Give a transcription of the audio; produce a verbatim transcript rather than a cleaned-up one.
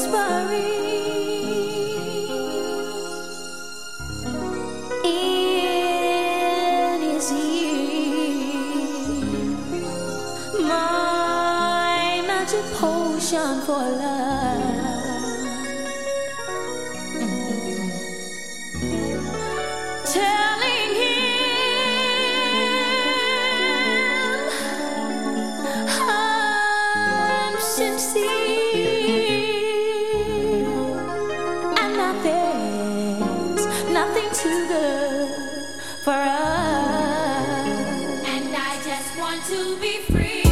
in his ear. My magic potion for love. Telling him I'm sincere, and nothing's nothing too good for us. And I just want to be free.